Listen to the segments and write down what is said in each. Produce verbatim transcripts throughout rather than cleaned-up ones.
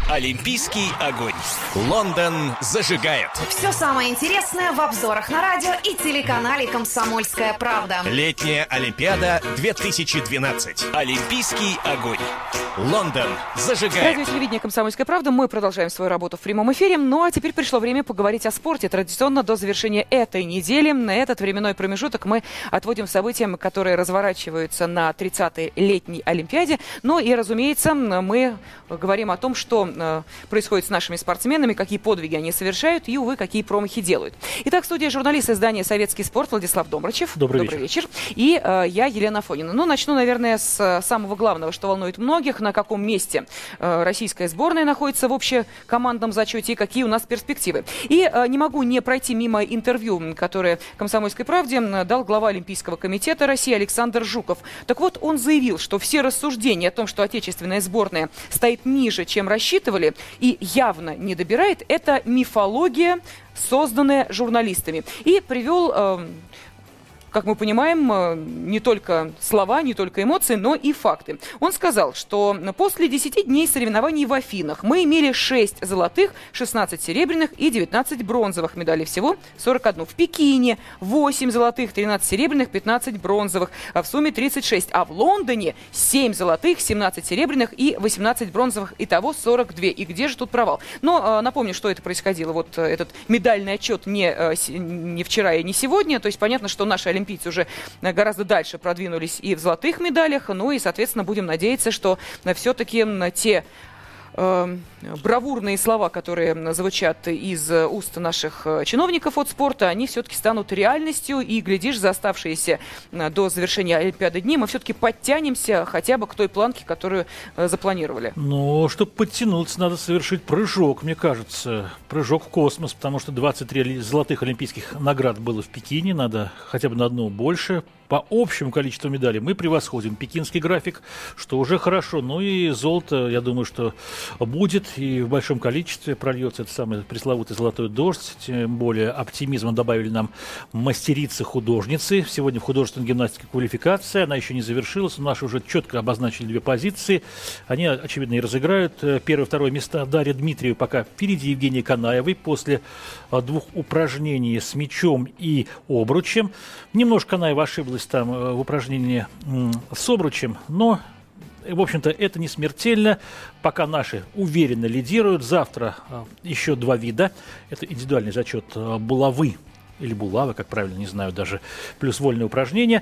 Олимпийский огонь. Лондон зажигает. Все самое интересное в обзорах на радио и телеканале «Комсомольская правда». Летняя Олимпиада две тысячи двенадцать. Олимпийский огонь. Лондон зажигает. Радио телевидение «Комсомольская правда». Мы продолжаем свою работу в прямом эфире. Ну а теперь пришло время поговорить о спорте. Традиционно до завершения этой недели на этот временной промежуток мы отводим событиям, которые разворачиваются на тридцатой летней Олимпиаде. Ну и, разумеется, мы говорим о том, что происходит с нашими спортсменами, какие подвиги они совершают и, увы, какие промахи делают. Итак, в студии журналист издания «Советский спорт» Владислав Домрачев. Добрый, Добрый вечер. вечер. И э, я, Елена Афонина. Ну, начну, наверное, с самого главного, что волнует многих. На каком месте э, российская сборная находится в общекомандном зачете и какие у нас перспективы. И э, не могу не пройти мимо интервью, которое «Комсомольской правде» дал глава Олимпийского комитета России Александр Жуков. Так вот, он заявил, что все рассуждения о том, что отечественная сборная стоит ниже, чем рассчитывали, и явно не добирает, это мифология, созданная журналистами. И привел, э, как мы понимаем, э, не только слова, не только эмоции, но и факты. Он сказал, что после десяти дней соревнований в Афинах мы имели шесть золотых, шестнадцать серебряных и девятнадцать бронзовых медалей. Всего сорок одна. В Пекине восемь золотых, тринадцать серебряных, пятнадцать бронзовых. А в сумме тридцать шесть. А в Лондоне семь золотых, семнадцать серебряных и восемнадцать бронзовых. Итого сорок два. И где же тут провал? Но э, напомню, что это происходило. Вот э, этот медальный отчет не, э, не вчера и не сегодня. То есть понятно, что наши олимпийцы уже гораздо дальше продвинулись и в золотых медалях. Ну и, соответственно, будем надеяться, что все-таки те э, бравурные слова, которые звучат из уст наших чиновников от спорта, они все-таки станут реальностью. И, глядишь, за оставшиеся до завершения Олимпиады дни мы все-таки подтянемся хотя бы к той планке, которую э, запланировали. Ну, чтобы подтянуться, надо совершить прыжок, мне кажется. Прыжок в космос, потому что двадцать три золотых олимпийских наград было в Пекине. Надо хотя бы на одну больше. По общему количеству медалей мы превосходим пекинский график, что уже хорошо. Ну и золото, я думаю, что будет и в большом количестве прольется этот самый пресловутый золотой дождь. Тем более оптимизма добавили нам мастерицы-художницы. Сегодня в художественной гимнастике квалификация. Она еще не завершилась. Наши уже четко обозначили две позиции. Они, очевидно, и разыграют. Первое и второе места Дарья Дмитриева пока впереди Евгении Канаевой после двух упражнений с мячом и обручем. Немножко Канаева ошиблась там в упражнении с обручем, но, в общем-то, это не смертельно. Пока наши уверенно лидируют. Завтра еще два вида. Это индивидуальный зачет булавы или булавы, как правильно, не знаю даже, плюс вольные упражнения.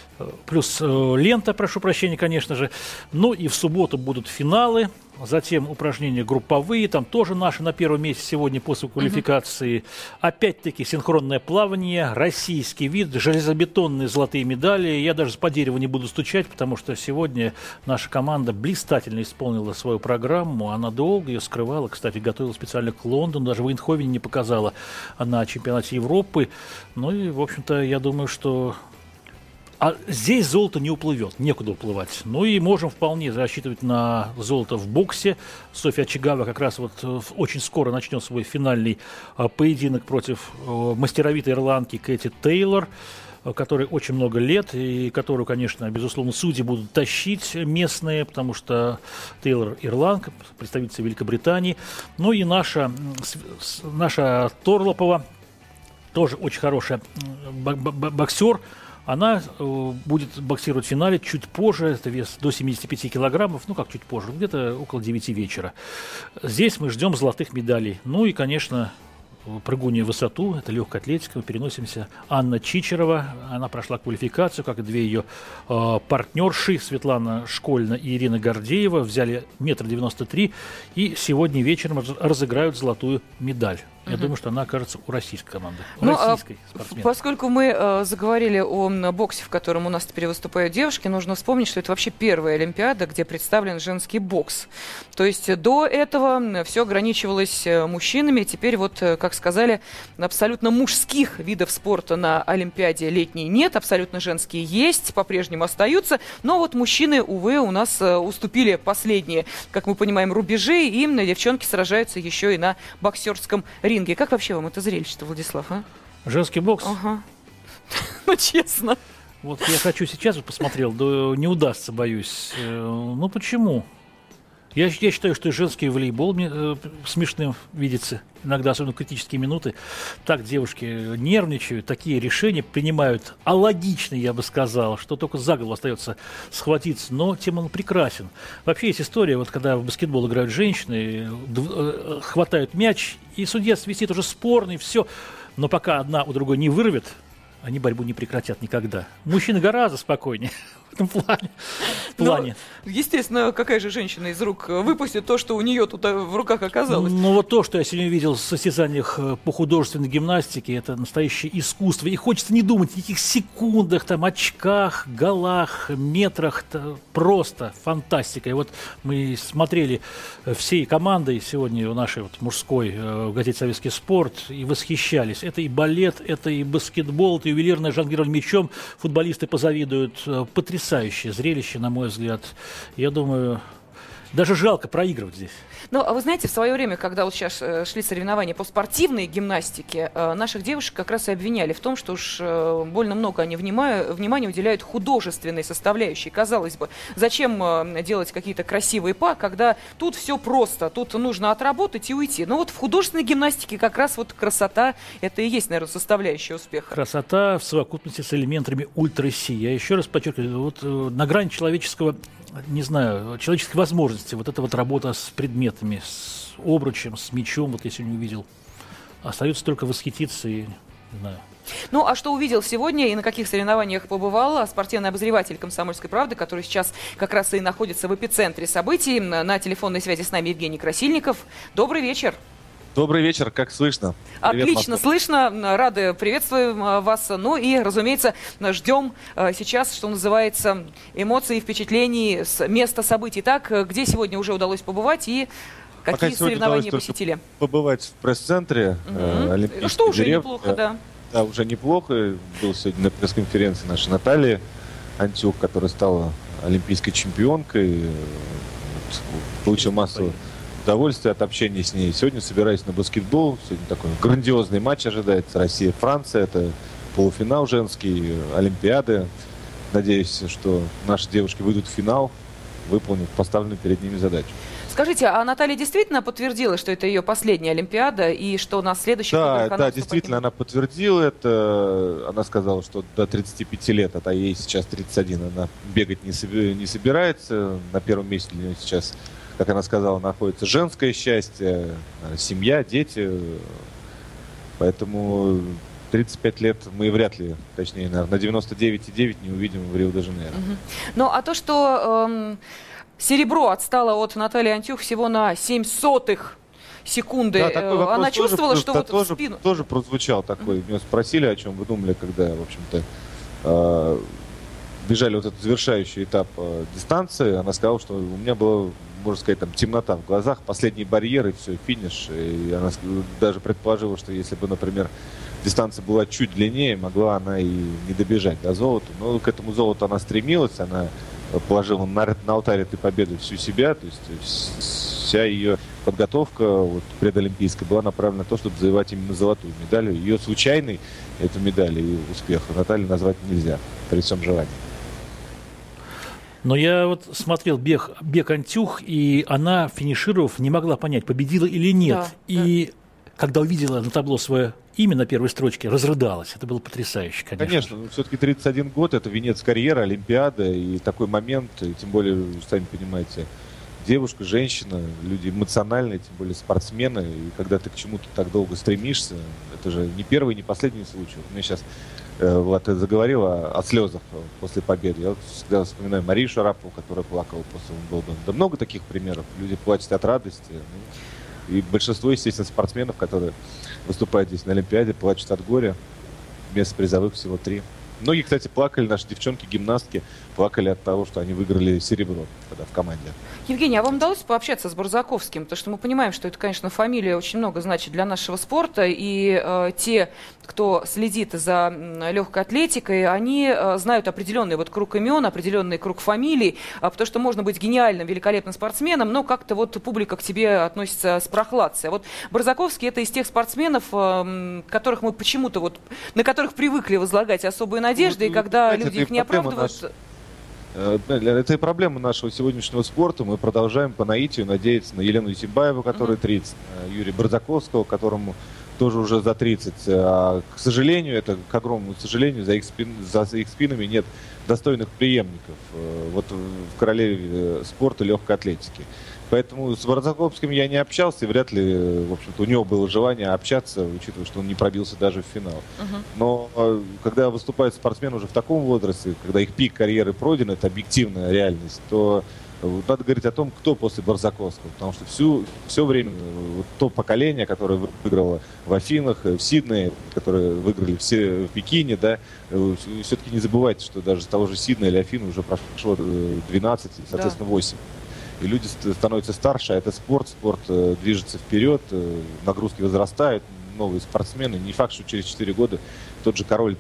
Плюс э, лента, прошу прощения, конечно же. Ну и в субботу будут финалы. Затем упражнения групповые. Там тоже наши на первом месте сегодня после квалификации. Uh-huh. Опять-таки синхронное плавание, российский вид, железобетонные золотые медали. Я даже по дереву не буду стучать, потому что сегодня наша команда блистательно исполнила свою программу. Она долго ее скрывала. Кстати, готовила специально к Лондону. Даже в Эйндховене не показала на чемпионате Европы. Ну и, в общем-то, я думаю, что... А здесь золото не уплывет, некуда уплывать. Ну и можем вполне рассчитывать на золото в боксе. Софья Очагава как раз вот очень скоро начнет свой финальный поединок против мастеровитой ирландки Кэти Тейлор, которой очень много лет и которую, конечно, безусловно, судьи будут тащить местные, потому что Тейлор ирландка, представительница Великобритании. Ну и наша, наша Торлопова, тоже очень хорошая боксер. Она э, будет боксировать в финале чуть позже, это вес до семидесяти пяти килограммов, ну как чуть позже, где-то около девяти вечера. Здесь мы ждем золотых медалей. Ну и, конечно, прыгунья в высоту, это легкая атлетика, мы переносимся. Анна Чичерова, она прошла квалификацию, как и две ее э, партнерши, Светлана Школьна и Ирина Гордеева, взяли метр девяносто три и сегодня вечером разыграют золотую медаль. Я uh-huh. думаю, что она окажется у российской команды. У ну, российской а, спортсменки. Поскольку мы э, заговорили о боксе, в котором у нас теперь выступают девушки, нужно вспомнить, что это вообще первая Олимпиада, где представлен женский бокс. То есть до этого все ограничивалось мужчинами. Теперь вот, как сказали, абсолютно мужских видов спорта на Олимпиаде летней нет. Абсолютно женские есть, по-прежнему остаются. Но вот мужчины, увы, у нас уступили последние, как мы понимаем, рубежи. И девчонки сражаются еще и на боксерском ринге. Как вообще вам это зрелище, Владислав, а? Женский бокс? Ага. Ну, честно. Вот я хочу сейчас, вот посмотрел, да не удастся, боюсь. Ну, почему? Я, я считаю, что и женский волейбол мне э, смешным видится. Иногда, особенно в критические минуты. Так девушки нервничают, такие решения принимают алогичные, я бы сказал, что только за голову остается схватиться. Но тем он прекрасен. Вообще есть история, вот когда в баскетбол играют женщины, дв- э, хватают мяч, и судья свистит уже спорный, все. Но пока одна у другой не вырвет, они борьбу не прекратят никогда. Мужчины гораздо спокойнее в этом плане. В плане. Ну, естественно, какая же женщина из рук выпустит то, что у нее тут в руках оказалось? Ну, вот то, что я сегодня видел в состязаниях по художественной гимнастике, это настоящее искусство. И хочется не думать о никаких секундах, там, очках, голах, метрах. Это просто фантастика. И вот мы смотрели всей командой сегодня у нашей вот мужской в газете «Советский спорт» и восхищались. Это и балет, это и баскетбол, это ювелирное жонглирование мячом. Футболисты позавидуют. Потрясающее зрелище, на мой взгляд. Я думаю, даже жалко проигрывать здесь. Ну, а вы знаете, в свое время, когда вот сейчас э, шли соревнования по спортивной гимнастике, э, наших девушек как раз и обвиняли в том, что уж э, больно много они внимая, внимания уделяют художественной составляющей. Казалось бы, зачем э, делать какие-то красивые па, когда тут все просто, тут нужно отработать и уйти. Но вот в художественной гимнастике как раз вот красота, это и есть, наверное, составляющая успеха. Красота в совокупности с элементами ультра-си. Я еще раз подчеркиваю, вот э, на грани человеческого, не знаю, человеческих возможностей, вот эта вот работа с предметами, с обручем, с мечом, вот я сегодня увидел, остается только восхититься и, не знаю. Ну, а что увидел сегодня и на каких соревнованиях побывал спортивный обозреватель «Комсомольской правды», который сейчас как раз и находится в эпицентре событий. На телефонной связи с нами Евгений Красильников. Добрый вечер. Добрый вечер, как слышно? Привет, отлично Москва. Слышно, рады приветствуем вас. Ну и, разумеется, ждем сейчас, что называется, эмоций и впечатлений с места событий. Так, где сегодня уже удалось побывать и какие Пока соревнования посетили? Побывать в пресс-центре угу. э, Олимпийской Что уже деревни. неплохо, да. Да, уже неплохо. Был сегодня на пресс-конференции наша Наталья Антюх, которая стала олимпийской чемпионкой. Вот, получил массу удовольствие от общения с ней. Сегодня собираюсь на баскетбол. Сегодня такой грандиозный матч ожидается. Россия-Франция. Это полуфинал женский, Олимпиады. Надеюсь, что наши девушки выйдут в финал, выполнят поставленную перед ними задачу. Скажите, а Наталья действительно подтвердила, что это ее последняя Олимпиада и что на следующих да, играх она Да, действительно, она подтвердила это. Она сказала, что до тридцати пяти лет, а ей сейчас тридцать один, она бегать не, соби- не собирается. На первом месте для нее сейчас, как она сказала, находится женское счастье, семья, дети. Поэтому тридцать пять лет мы вряд ли, точнее, наверное, на девяносто девять и девять не увидим в Рио-де-Жанейро. Угу. Ну, а то, что эм, серебро отстало от Натальи Антюх всего на семь сотых секунды, да, такой вопрос она чувствовала, тоже, что да, вот тоже, в спину... тоже прозвучал такой. Меня спросили, о чем вы думали, когда, в общем-то, э, бежали вот этот завершающий этап э, дистанции. Она сказала, что у меня была, можно сказать, там темнота в глазах, последние барьеры, все, финиш. И она даже предположила, что если бы, например, дистанция была чуть длиннее, могла она и не добежать до золота. Но к этому золоту она стремилась, она положила на, на алтарь этой победы всю себя, то есть вся ее подготовка вот, предолимпийская была направлена на то, чтобы завоевать именно золотую медаль. Ее случайной, эту медаль и успех Натальи назвать нельзя, при всем желании. Но я вот смотрел бег, бег Антюх, и она, финишировав, не могла понять, победила или нет. Да, и да. когда увидела на табло свое имя на первой строчке, разрыдалась. Это было потрясающе, конечно. Конечно, но все-таки тридцать один год, это венец карьеры, Олимпиада, и такой момент, и тем более, вы сами понимаете, девушка, женщина, люди эмоциональные, тем более спортсмены, и когда ты к чему-то так долго стремишься, это же не первый, не последний случай. У меня сейчас э, Влад заговорила о, о слезах после победы. Я вот всегда вспоминаю Марию Шарапову, которая плакала после Уимблдона. Да много таких примеров. Люди плачут от радости. Ну, и большинство, естественно, спортсменов, которые выступают здесь на Олимпиаде, плачут от горя. Вместо призовых всего три. Многие, кстати, плакали, наши девчонки, гимнастки, плакали от того, что они выиграли серебро тогда в команде. Евгений, а вам удалось пообщаться с Барзаковским? Потому что мы понимаем, что это, конечно, фамилия очень много значит для нашего спорта. И э, те, кто следит за э, легкой атлетикой, они э, знают определенный вот круг имен, определенный круг фамилий. Э, потому что можно быть гениальным, великолепным спортсменом, но как-то вот публика к тебе относится с прохладцей. Вот Барзаковский — это из тех спортсменов, э, которых мы почему-то вот, на которых привыкли возлагать особые надежды, ну, и когда люди их не оправдывают... Наш... Это и проблема нашего сегодняшнего спорта. Мы продолжаем по наитию надеяться на Елену Исимбаеву, которой тридцать, на Юрия Барзаковского, которому тоже уже за тридцать. А, к сожалению, это к огромному сожалению, за их, спин, за их спинами нет достойных преемников вот в королеве спорта легкой атлетики. Поэтому с Барзаковским я не общался, и вряд ли, в общем-то, у него было желание общаться, учитывая, что он не пробился даже в финал. Uh-huh. Но когда выступает спортсмен уже в таком возрасте, когда их пик карьеры пройден, это объективная реальность, то надо говорить о том, кто после Барзаковского. Потому что всю, все время вот то поколение, которое выиграло в Афинах, в Сиднее, которые выиграли все в Пекине, да, все-таки не забывайте, что даже с того же Сиднея или Афин уже прошло двенадцать, соответственно, восемь. И люди становятся старше, а это спорт, спорт э, движется вперед, э, нагрузки возрастают, новые спортсмены. Не факт, что через четыре года тот же король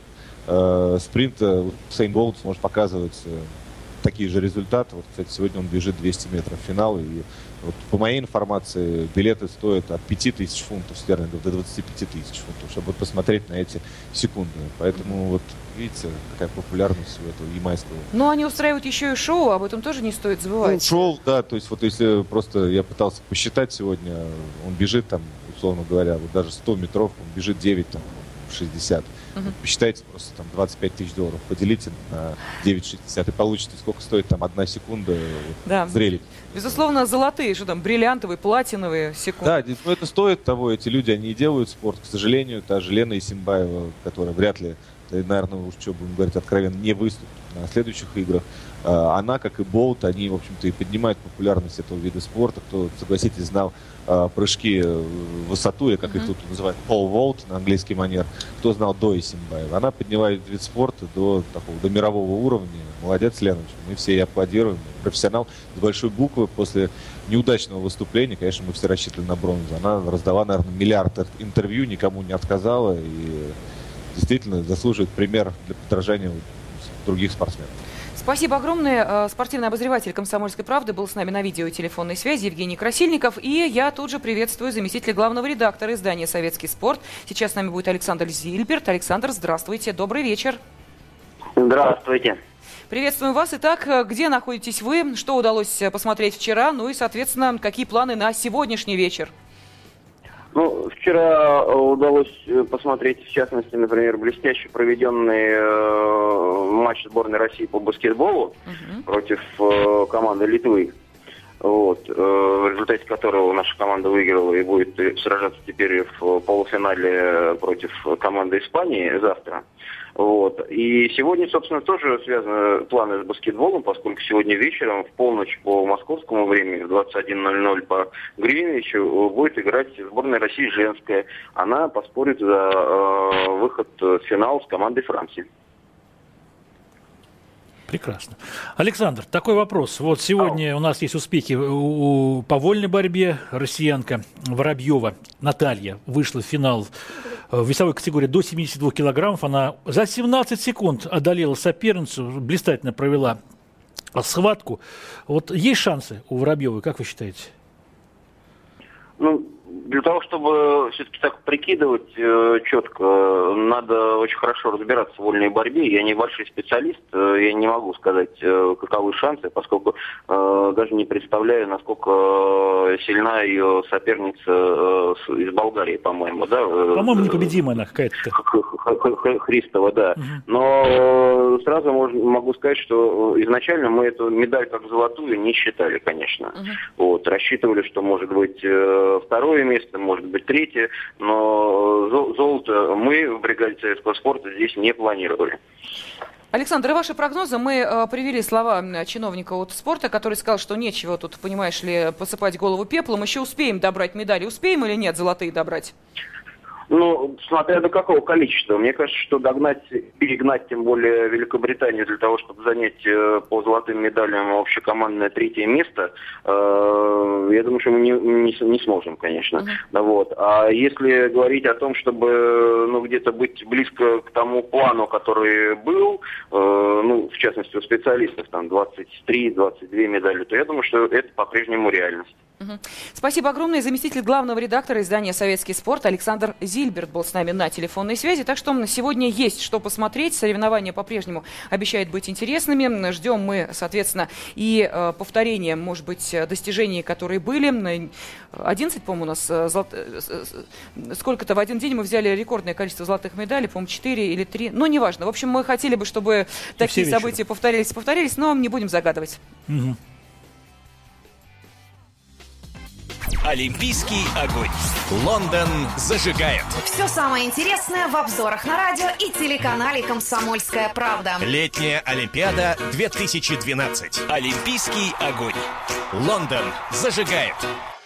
э, спринта Усейн Болт сможет показывать э, такие же результаты. Вот, кстати, сегодня он бежит двести метров в финал. И вот, по моей информации, билеты стоят от пяти тысяч фунтов стерлингов до двадцати пяти тысяч фунтов, чтобы вот, посмотреть на эти секунды. Поэтому вот видите, какая популярность у этого ямайского. Но они устраивают еще и шоу, об этом тоже не стоит забывать. Ну, шоу, да, то есть вот если просто я пытался посчитать сегодня, он бежит там, условно говоря, вот даже сто метров, он бежит девять, там, шестьдесят. Uh-huh. Вот посчитайте просто там двадцать пять тысяч долларов, поделите на девять шестьдесят и получите, сколько стоит там одна секунда да. зрелищ. Безусловно, золотые, что там, бриллиантовые, платиновые секунды. Да, но это стоит того, эти люди, они и делают спорт. К сожалению, та же Лена Исимбаева, которая вряд ли, наверное, уж что будем говорить откровенно, не выступит на следующих играх. Она, как и Болт, они, в общем-то, и поднимают популярность этого вида спорта. Кто, согласитесь, знал прыжки в высоту, или как uh-huh. их тут называют, pole vault на английский манер, кто знал до Исимбаева. Она поднимает вид спорта до такого, до мирового уровня. Молодец, Леночка. Мы все ей аплодируем. Профессионал с большой буквы. После неудачного выступления, конечно, мы все рассчитывали на бронзу. Она раздала, наверное, миллиард интервью, никому не отказала. И действительно заслуживает пример для подражания других спортсменов. Спасибо огромное. Спортивный обозреватель «Комсомольской правды» был с нами на видео и телефонной связи Евгений Красильников. И я тут же приветствую заместителя главного редактора издания «Советский спорт». Сейчас с нами будет Александр Зильберт. Александр, здравствуйте. Добрый вечер. Здравствуйте. Приветствуем вас. Итак, где находитесь вы? Что удалось посмотреть вчера? Ну и, соответственно, какие планы на сегодняшний вечер? Ну, вчера удалось посмотреть, в частности, например, блестяще проведенный э, матч сборной России по баскетболу uh-huh. против э, команды Литвы. Вот, э, в результате которого наша команда выиграла и будет сражаться теперь в полуфинале против команды Испании завтра. Вот. И сегодня, собственно, тоже связаны планы с баскетболом, поскольку сегодня вечером в полночь по московскому времени, в двадцать один ноль ноль по Гринвичу, будет играть сборная России женская. Она поспорит за э, выход в финал с командой Франции. Прекрасно. Александр, такой вопрос. Вот сегодня у нас есть успехи у, у, по вольной борьбе. Россиянка Воробьева Наталья вышла в финал в весовой категории до семидесяти двух килограммов. Она за семнадцать секунд одолела соперницу, блистательно провела схватку. Вот есть шансы у Воробьевой, как вы считаете? Ну, для того, чтобы все-таки так прикидывать э, четко, надо очень хорошо разбираться в вольной борьбе. Я небольшой специалист, э, я не могу сказать, э, каковы шансы, поскольку э, даже не представляю, насколько сильна ее соперница э, из Болгарии, по-моему, да? По-моему, непобедимая она какая-то. Христова, да. Угу. Но сразу могу сказать, что изначально мы эту медаль как золотую не считали, конечно. Угу. Вот, рассчитывали, что может быть второе место, может быть третье, но золото мы в бригаде советского спорта здесь не планировали. Александр, и ваши прогнозы? Мы э, привели слова чиновника от спорта, который сказал, что нечего тут, понимаешь ли, посыпать голову пеплом. Еще успеем добрать медали. Успеем или нет золотые добрать? Ну, смотря до какого количества. Мне кажется, что догнать, перегнать, тем более Великобританию для того, чтобы занять э, по золотым медалям общекомандное третье место, э, я думаю, что мы не, не, не сможем, конечно. Uh-huh. Да, вот. А если говорить о том, чтобы ну, где-то быть близко к тому плану, который был, э, ну, в частности, у специалистов там двадцать три - двадцать две медали, то я думаю, что это по-прежнему реальность. Угу. Спасибо огромное. Заместитель главного редактора издания «Советский спорт» Александр Зильберт был с нами на телефонной связи. Так что на сегодня есть что посмотреть. Соревнования по-прежнему обещают быть интересными. Ждем мы, соответственно, и э, повторения, может быть, достижений, которые были. одиннадцать, по-моему, у нас э, золот... сколько-то в один день мы взяли рекордное количество золотых медалей, по-моему, четыре или три. Но неважно. В общем, мы хотели бы, чтобы и такие события повторились, повторились, но не будем загадывать. Угу. Олимпийский огонь. Лондон зажигает. Все самое интересное в обзорах на радио и телеканале «Комсомольская правда». Летняя Олимпиада две тысячи двенадцать. Олимпийский огонь. Лондон зажигает.